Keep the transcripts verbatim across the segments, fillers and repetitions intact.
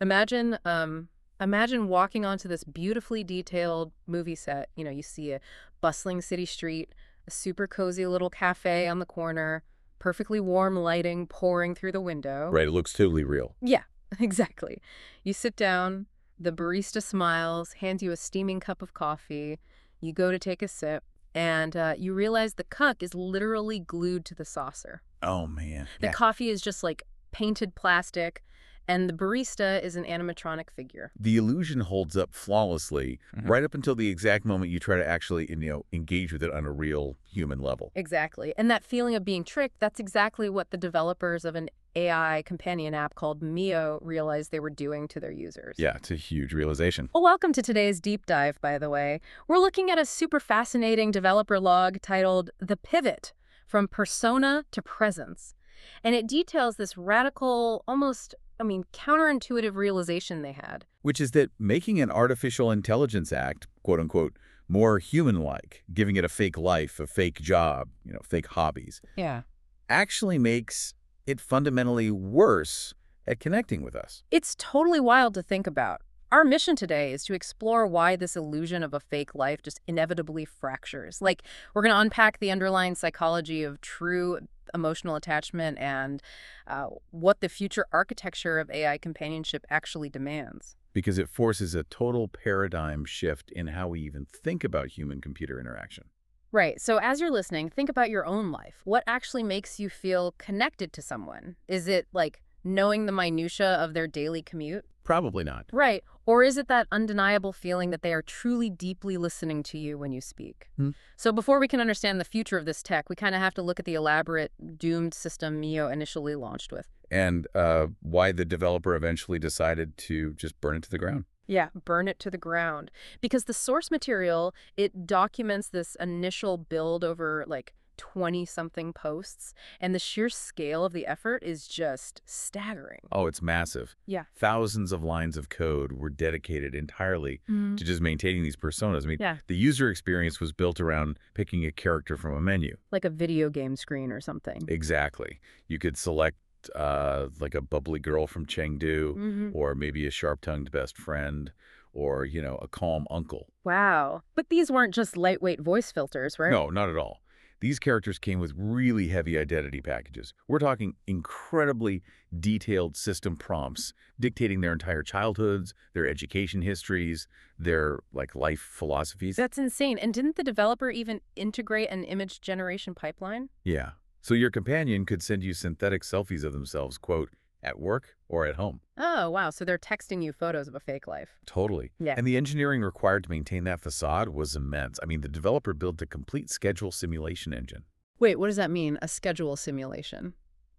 Imagine, um, imagine walking onto this beautifully detailed movie set. You know, you see a bustling city street, a super cozy little cafe on the corner, perfectly warm lighting pouring through the window. Right, it looks totally real. Yeah, exactly. You sit down, the barista smiles, hands you a steaming cup of coffee. You go to take a sip, and uh, you realize the cup is literally glued to the saucer. Oh, man. The Yeah. coffee is just like painted plastic, and the barista is an animatronic figure. The illusion holds up flawlessly Mhm. right up until the exact moment you try to actually, you know, engage with it on a real human level. Exactly. And that feeling of being tricked, that's exactly what the developers of an A I companion app called Mio realized they were doing to their users. Yeah, it's a huge realization. Well, welcome to today's deep dive, by the way. We're looking at a super fascinating developer log titled The Pivot from Persona to Presence. And it details this radical, almost, I mean, counterintuitive realization they had. Which is that making an artificial intelligence act, quote unquote, more human-like, giving it a fake life, a fake job, you know, fake hobbies, Yeah. actually makes it fundamentally worse at connecting with us. It's totally wild to think about. Our mission today is to explore why this illusion of a fake life just inevitably fractures. Like, we're going to unpack the underlying psychology of true emotional attachment and uh, what the future architecture of A I companionship actually demands. Because it forces a total paradigm shift in how we even think about human-computer interaction. Right. So as you're listening, think about your own life. What actually makes you feel connected to someone? Is it like knowing the minutia of their daily commute? Probably not. Right. Or is it that undeniable feeling that they are truly deeply listening to you when you speak? Hmm. So before we can understand the future of this tech, we kind of have to look at the elaborate, doomed system Mio initially launched with. And uh, why the developer eventually decided to just burn it to the ground. Yeah, burn it to the ground. Because the source material, it documents this initial build over like twenty-something posts, and the sheer scale of the effort is just staggering. Oh, it's massive. Yeah. Thousands of lines of code were dedicated entirely Mhm. to just maintaining these personas. I mean, Yeah. the user experience was built around picking a character from a menu. Like a video game screen or something. Exactly. You could select uh, like a bubbly girl from Chengdu, Mhm. or maybe a sharp-tongued best friend, or, you know, a calm uncle. Wow. But these weren't just lightweight voice filters, right? No, not at all. These characters came with really heavy identity packages. We're talking incredibly detailed system prompts dictating their entire childhoods, their education histories, their like life philosophies. That's insane. And didn't the developer even integrate an image generation pipeline? Yeah. So your companion could send you synthetic selfies of themselves, quote, at work or at home. Oh, wow. So they're texting you photos of a fake life. Totally. Yeah. And the engineering required to maintain that facade was immense. I mean, the developer built a complete schedule simulation engine. Wait, what does that mean? A schedule simulation?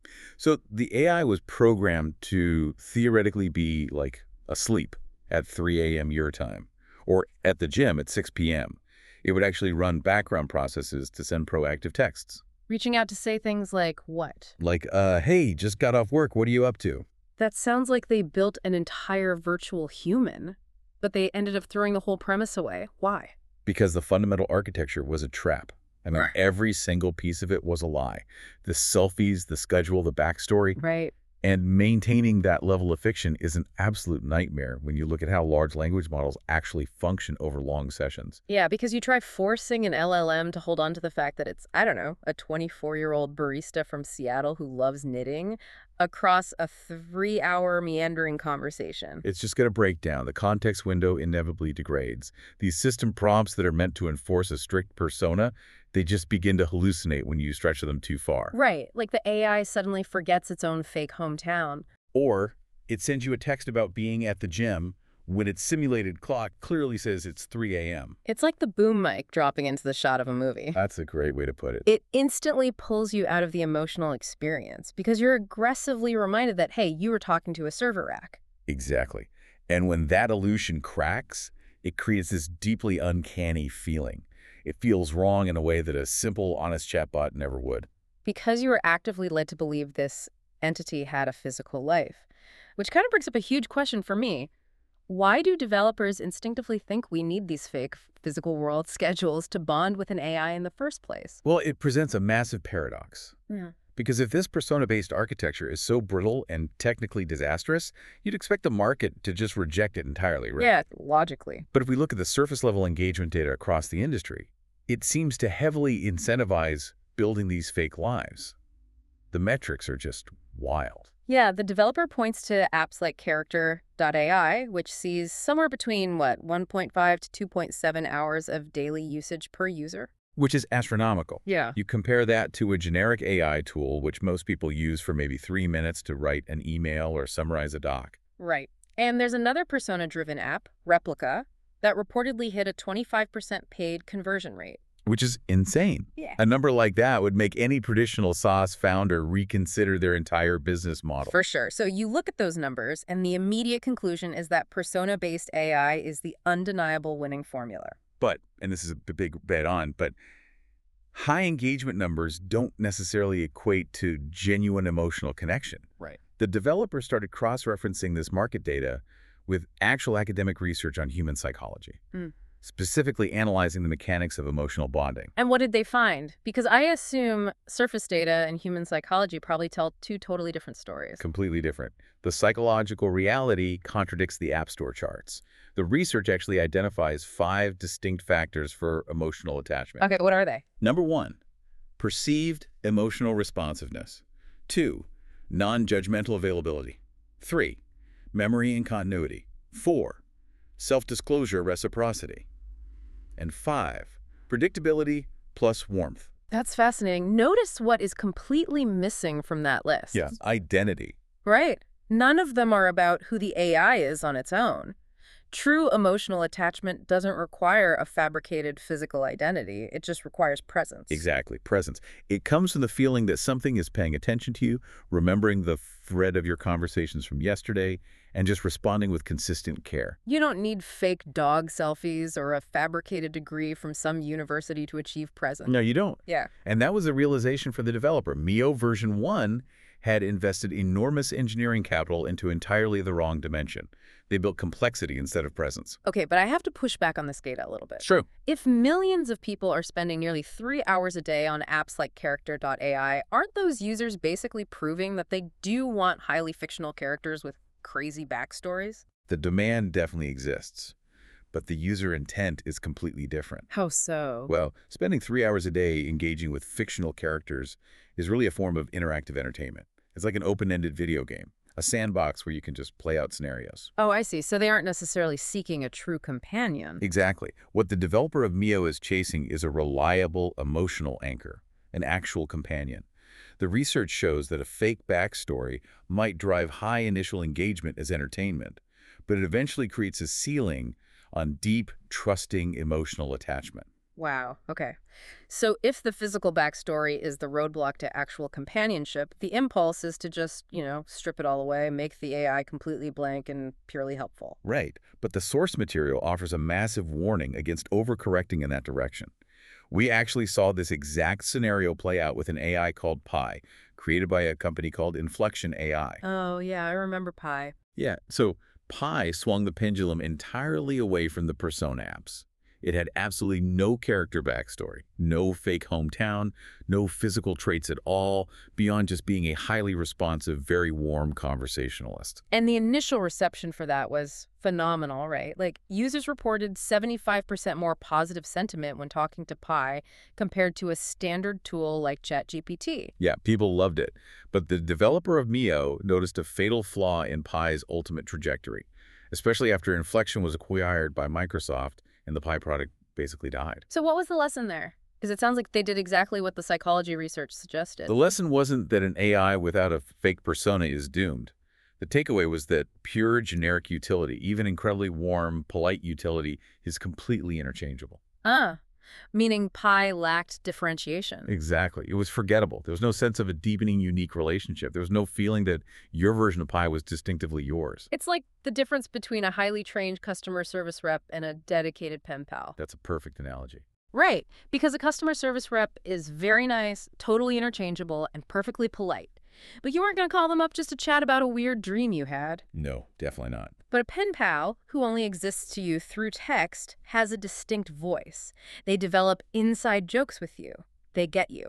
So the A I was programmed to theoretically be like asleep at three A M your time or at the gym at six P M It would actually run background processes to send proactive texts. Reaching out to say things like what? Like, uh, hey, just got off work. What are you up to? That sounds like they built an entire virtual human, but they ended up throwing the whole premise away. Why? Because the fundamental architecture was a trap. I mean, Right. every single piece of it was a lie. The selfies, the schedule, the backstory, Right. and maintaining that level of fiction is an absolute nightmare when you look at how large language models actually function over long sessions. Yeah, because you try forcing an L L M to hold on to the fact that it's, I don't know, a twenty-four-year-old barista from Seattle who loves knitting across a three-hour meandering conversation. It's just going to break down. The context window inevitably degrades. These system prompts that are meant to enforce a strict persona, they just begin to hallucinate when you stretch them too far. Right, like the A I suddenly forgets its own fake hometown. Or it sends you a text about being at the gym when its simulated clock clearly says it's three A M It's like the boom mic dropping into the shot of a movie. That's a great way to put it. It instantly pulls you out of the emotional experience because you're aggressively reminded that, hey, you were talking to a server rack. Exactly. And when that illusion cracks, it creates this deeply uncanny feeling. It feels wrong in a way that a simple, honest chatbot never would. Because you were actively led to believe this entity had a physical life. Which kind of brings up a huge question for me. Why do developers instinctively think we need these fake physical world schedules to bond with an A I in the first place? Well, it presents a massive paradox. Yeah. Because if this persona-based architecture is so brittle and technically disastrous, you'd expect the market to just reject it entirely, right? Yeah, logically. But if we look at the surface-level engagement data across the industry, it seems to heavily incentivize building these fake lives. The metrics are just wild. Yeah, the developer points to apps like Character dot A I, which sees somewhere between, what, one point five to two point seven hours of daily usage per user. Which is astronomical. Yeah. You compare that to a generic A I tool, which most people use for maybe three minutes to write an email or summarize a doc. Right. And there's another persona-driven app, Replica, that reportedly hit a twenty-five percent paid conversion rate. Which is insane. Yeah. A number like that would make any traditional SaaS founder reconsider their entire business model. For sure. So you look at those numbers, and the immediate conclusion is that persona-based A I is the undeniable winning formula. But, and this is a big bet on, but high engagement numbers don't necessarily equate to genuine emotional connection. Right. The developers started cross-referencing this market data with actual academic research on human psychology, Mm. specifically analyzing the mechanics of emotional bonding. And what did they find? Because I assume surface data and human psychology probably tell two totally different stories. Completely different. The psychological reality contradicts the App Store charts. The research actually identifies five distinct factors for emotional attachment. Okay, what are they? Number one, perceived emotional responsiveness. Two, non-judgmental availability. Three, memory and continuity. Four, self-disclosure reciprocity. And five, predictability plus warmth. That's fascinating. Notice what is completely missing from that list. Yeah, identity. Right. None of them are about who the A I is on its own. True emotional attachment doesn't require a fabricated physical identity. It just requires presence. Exactly, presence. It comes from the feeling that something is paying attention to you, remembering the thread of your conversations from yesterday, and just responding with consistent care. You don't need fake dog selfies or a fabricated degree from some university to achieve presence. No, you don't. Yeah. And that was a realization for the developer. Mio version one had invested enormous engineering capital into entirely the wrong dimension. They built complexity instead of presence. Okay, but I have to push back on this data a little bit. True. If millions of people are spending nearly three hours a day on apps like Character dot A I, aren't those users basically proving that they do want highly fictional characters with crazy backstories? The demand definitely exists, but the user intent is completely different. How so? Well, spending three hours a day engaging with fictional characters is really a form of interactive entertainment. It's like an open-ended video game, a sandbox where you can just play out scenarios. Oh, I see. So they aren't necessarily seeking a true companion. Exactly. What the developer of Mio is chasing is a reliable emotional anchor, an actual companion. The research shows that a fake backstory might drive high initial engagement as entertainment, but it eventually creates a ceiling on deep, trusting emotional attachment. Wow. Okay. So if the physical backstory is the roadblock to actual companionship, the impulse is to just, you know, strip it all away, make the A I completely blank and purely helpful. Right. But the source material offers a massive warning against overcorrecting in that direction. We actually saw this exact scenario play out with an A I called Pi, created by a company called Inflection A I. Oh, yeah, I remember Pi. Yeah, so Pi swung the pendulum entirely away from the persona apps. It had absolutely no character backstory, no fake hometown, no physical traits at all, beyond just being a highly responsive, very warm conversationalist. And the initial reception for that was phenomenal, right? Like, users reported seventy-five percent more positive sentiment when talking to Pi compared to a standard tool like ChatGPT. Yeah, people loved it. But the developer of Mio noticed a fatal flaw in Pi's ultimate trajectory, especially after Inflection was acquired by Microsoft and the Pi product basically died. So what was the lesson there? Because it sounds like they did exactly what the psychology research suggested. The lesson wasn't that an A I without a fake persona is doomed. The takeaway was that pure generic utility, even incredibly warm, polite utility, is completely interchangeable. Ah, meaning Pi lacked differentiation. Exactly. It was forgettable. There was no sense of a deepening, unique relationship. There was no feeling that your version of Pi was distinctively yours. It's like the difference between a highly trained customer service rep and a dedicated pen pal. That's a perfect analogy. Right, because a customer service rep is very nice, totally interchangeable, and perfectly polite. But you weren't going to call them up just to chat about a weird dream you had. No, definitely not. But a pen pal, who only exists to you through text, has a distinct voice. They develop inside jokes with you. They get you.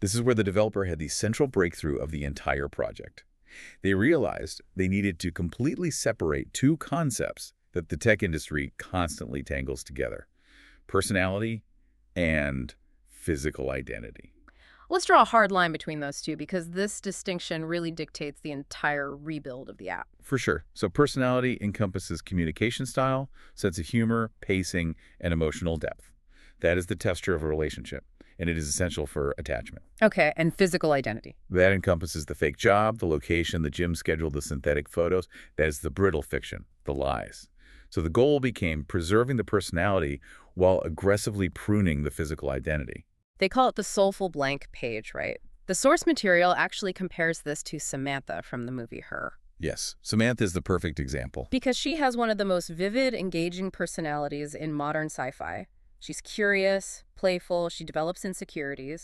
This is where the developer had the central breakthrough of the entire project. They realized they needed to completely separate two concepts that the tech industry constantly tangles together: personality and physical identity. Let's draw a hard line between those two because this distinction really dictates the entire rebuild of the app. For sure. So personality encompasses communication style, sense of humor, pacing, and emotional depth. That is the texture of a relationship, and it is essential for attachment. Okay, and physical identity. That encompasses the fake job, the location, the gym schedule, the synthetic photos. That is the brittle fiction, the lies. So the goal became preserving the personality while aggressively pruning the physical identity. They call it the soulful blank page, right? The source material actually compares this to Samantha from the movie Her. Yes, Samantha is the perfect example. Because she has one of the most vivid, engaging personalities in modern sci-fi. She's curious, playful, she develops insecurities,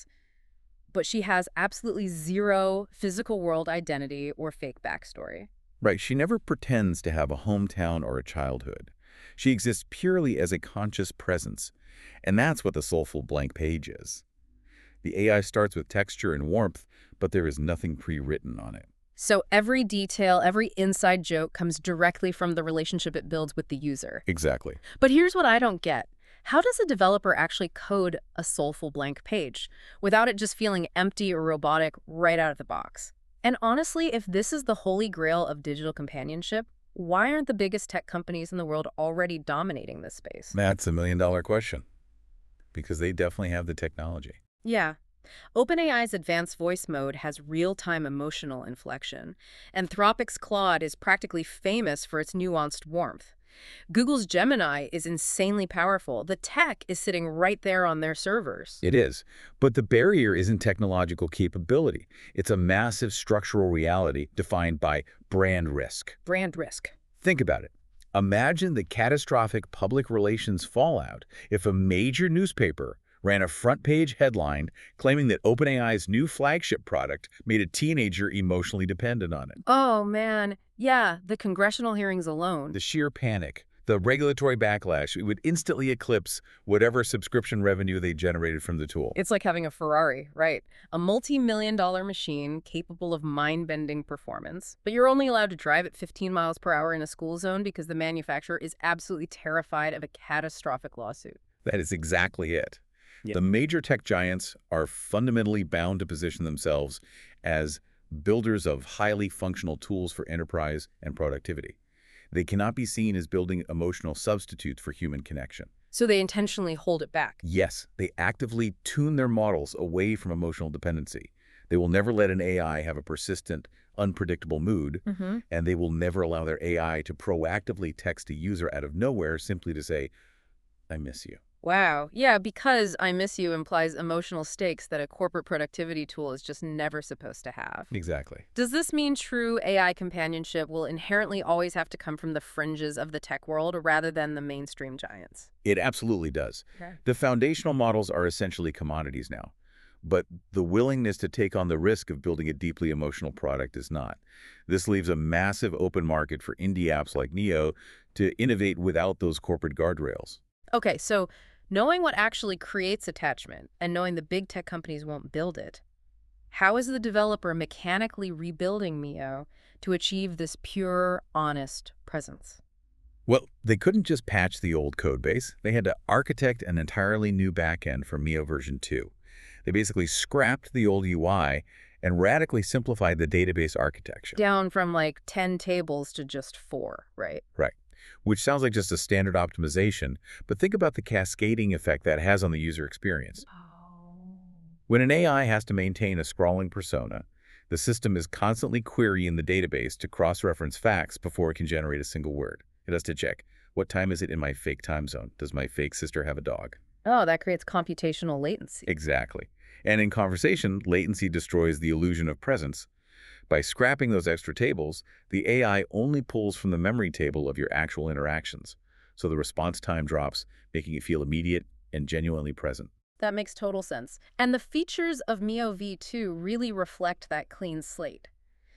but she has absolutely zero physical world identity or fake backstory. Right, she never pretends to have a hometown or a childhood. She exists purely as a conscious presence, and that's what the soulful blank page is. The A I starts with texture and warmth, but there is nothing pre-written on it. So every detail, every inside joke comes directly from the relationship it builds with the user. Exactly. But here's what I don't get. How does a developer actually code a soulful blank page without it just feeling empty or robotic right out of the box? And honestly, if this is the holy grail of digital companionship, why aren't the biggest tech companies in the world already dominating this space? That's a million dollar question, because they definitely have the technology. Yeah. OpenAI's advanced voice mode has real-time emotional inflection. Anthropic's Claude is practically famous for its nuanced warmth. Google's Gemini is insanely powerful. The tech is sitting right there on their servers. It is. But the barrier isn't technological capability. It's a massive structural reality defined by brand risk. Brand risk. Think about it. Imagine the catastrophic public relations fallout if a major newspaper ran a front-page headline claiming that OpenAI's new flagship product made a teenager emotionally dependent on it. Oh, man. Yeah, the congressional hearings alone. The sheer panic, the regulatory backlash, it would instantly eclipse whatever subscription revenue they generated from the tool. It's like having a Ferrari, right? A multi-million dollar machine capable of mind-bending performance, but you're only allowed to drive at fifteen miles per hour in a school zone because the manufacturer is absolutely terrified of a catastrophic lawsuit. That is exactly it. Yep. The major tech giants are fundamentally bound to position themselves as builders of highly functional tools for enterprise and productivity. They cannot be seen as building emotional substitutes for human connection. So they intentionally hold it back. Yes, they actively tune their models away from emotional dependency. They will never let an A I have a persistent, unpredictable mood, Mm-hmm. and they will never allow their A I to proactively text a user out of nowhere simply to say, "I miss you." Wow. Yeah, because I miss you implies emotional stakes that a corporate productivity tool is just never supposed to have. Exactly. Does this mean true A I companionship will inherently always have to come from the fringes of the tech world rather than the mainstream giants? It absolutely does. Okay. The foundational models are essentially commodities now, but the willingness to take on the risk of building a deeply emotional product is not. This leaves a massive open market for indie apps like Neo to innovate without those corporate guardrails. Okay, so knowing what actually creates attachment and knowing the big tech companies won't build it, how is the developer mechanically rebuilding Mio to achieve this pure, honest presence? Well, they couldn't just patch the old code base. They had to architect an entirely new backend for Mio version two. They basically scrapped the old U I and radically simplified the database architecture. Down from like ten tables to just four, right? Right. Which sounds like just a standard optimization, but think about the cascading effect that has on the user experience. Oh. When an A I has to maintain a scrawling persona, the system is constantly querying the database to cross-reference facts before it can generate a single word. It has to check, what time is it in my fake time zone? Does my fake sister have a dog? Oh, that creates computational latency. Exactly. And in conversation, latency destroys the illusion of presence. By scrapping those extra tables, the A I only pulls from the memory table of your actual interactions, so the response time drops, making it feel immediate and genuinely present. That makes total sense. And the features of Mio V two really reflect that clean slate.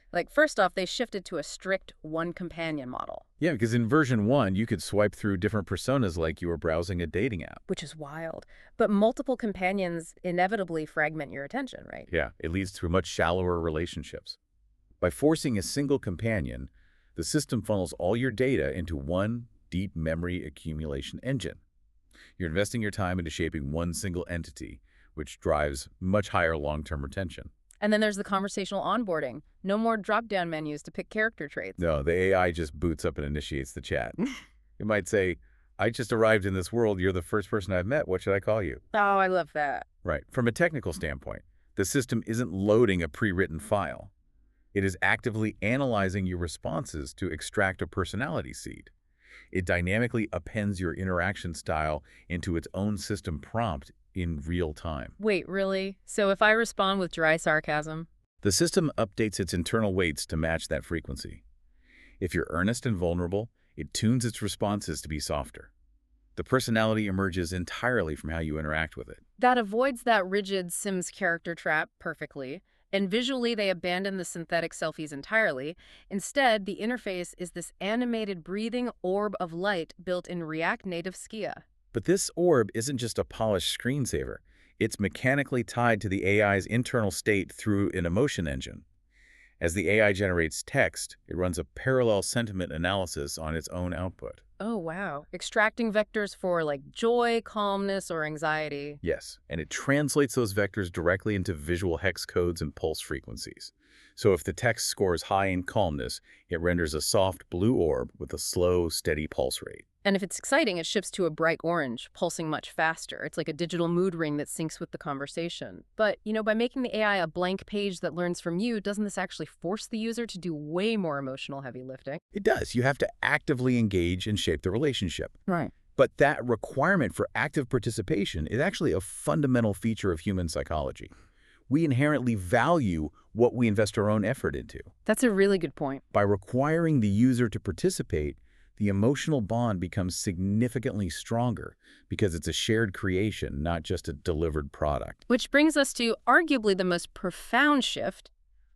Like, first off, they shifted to a strict one-companion model, Yeah, because in version one, you could swipe through different personas like you were browsing a dating app. which is wild. But multiple companions inevitably fragment your attention, right? Yeah, it leads to much shallower relationships. By forcing a single companion, the system funnels all your data into one deep memory accumulation engine. You're investing your time into shaping one single entity, which drives much higher long-term retention. And then there's the conversational onboarding. No more drop-down menus to pick character traits. No, the A I just boots up and initiates the chat. It might say, I just arrived in this world. You're the first person I've met. What should I call you? Oh, I love that. Right. From a technical standpoint, the system isn't loading a pre-written file. It is actively analyzing your responses to extract a personality seed. It dynamically appends your interaction style into its own system prompt in real time. Wait, really? So if I respond with dry sarcasm? The system updates its internal weights to match that frequency. If you're earnest and vulnerable, it tunes its responses to be softer. The personality emerges entirely from how you interact with it. That avoids that rigid Sims character trap perfectly. And visually, they abandon the synthetic selfies entirely. Instead, the interface is this animated breathing orb of light built in React Native Skia. But this orb isn't just a polished screensaver. It's mechanically tied to the A I's internal state through an emotion engine. As the A I generates text, it runs a parallel sentiment analysis on its own output. Oh, wow. Extracting vectors for, like, joy, calmness, or anxiety. Yes, and it translates those vectors directly into visual hex codes and pulse frequencies. So if the text scores high in calmness, it renders a soft blue orb with a slow, steady pulse rate. And if it's exciting, it shifts to a bright orange, pulsing much faster. It's like a digital mood ring that syncs with the conversation. But, you know, by making the A I a blank page that learns from you, doesn't this actually force the user to do way more emotional heavy lifting? It does. You have to actively engage and shape the relationship. Right. But that requirement for active participation is actually a fundamental feature of human psychology. We inherently value what we invest our own effort into. That's a really good point. By requiring the user to participate, the emotional bond becomes significantly stronger because it's a shared creation, not just a delivered product. Which brings us to arguably the most profound shift: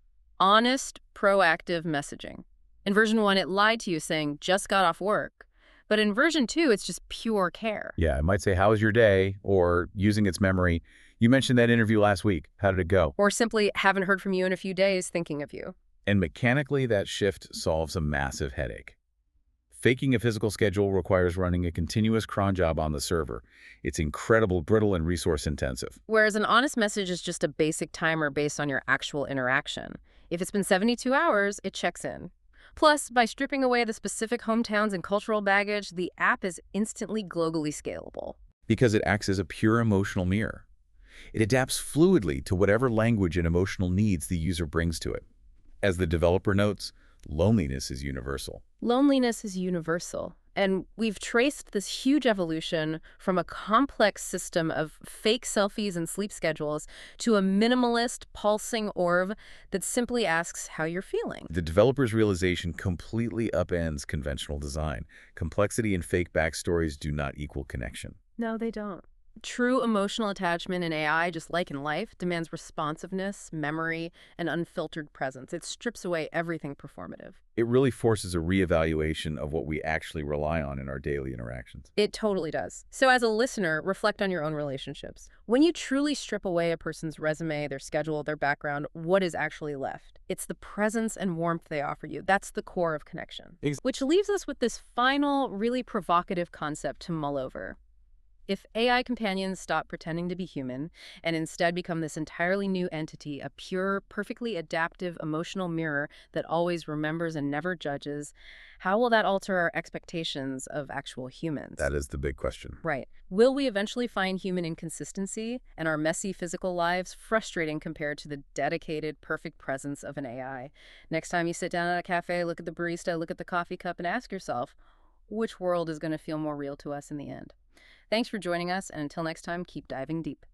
honest, proactive messaging. In version one, it lied to you saying, just got off work. But in version two, it's just pure care. Yeah, it might say, how was your day? Or using its memory, you mentioned that interview last week. How did it go? Or simply, haven't heard from you in a few days, thinking of you. And mechanically, that shift solves a massive headache. Faking a physical schedule requires running a continuous cron job on the server. It's incredibly brittle and resource intensive. Whereas an honest message is just a basic timer based on your actual interaction. If it's been seventy-two hours, it checks in. Plus, by stripping away the specific hometowns and cultural baggage, the app is instantly globally scalable. Because it acts as a pure emotional mirror. It adapts fluidly to whatever language and emotional needs the user brings to it. As the developer notes, loneliness is universal. Loneliness is universal. And we've traced this huge evolution from a complex system of fake selfies and sleep schedules to a minimalist, pulsing orb that simply asks how you're feeling. The developer's realization completely upends conventional design. Complexity and fake backstories do not equal connection. No, they don't. True emotional attachment in A I, just like in life, demands responsiveness, memory, and unfiltered presence. It strips away everything performative. It really forces a reevaluation of what we actually rely on in our daily interactions. It totally does. So as a listener, reflect on your own relationships. When you truly strip away a person's resume, their schedule, their background, what is actually left? It's the presence and warmth they offer you. That's the core of connection. Ex- Which leaves us with this final, really provocative concept to mull over. If A I companions stop pretending to be human and instead become this entirely new entity, a pure, perfectly adaptive emotional mirror that always remembers and never judges, how will that alter our expectations of actual humans? That is the big question. Right. Will we eventually find human inconsistency and our messy physical lives frustrating compared to the dedicated, perfect presence of an A I? Next time you sit down at a cafe, look at the barista, look at the coffee cup, and ask yourself, which world is going to feel more real to us in the end? Thanks for joining us, and until next time, keep diving deep.